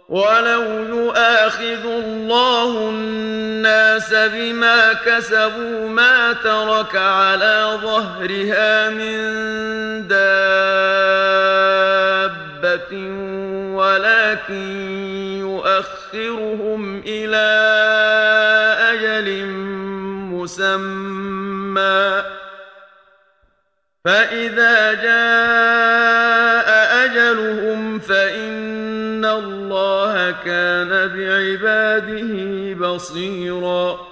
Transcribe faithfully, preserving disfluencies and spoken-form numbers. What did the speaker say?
ولو يؤاخذ الله الناس بما كسبوا ما ترك على ظهرها من دابة ولكن يؤخرهم إلى أجل مسمى فإذا جاء أجلهم فإن الله كان بعباده بصيراً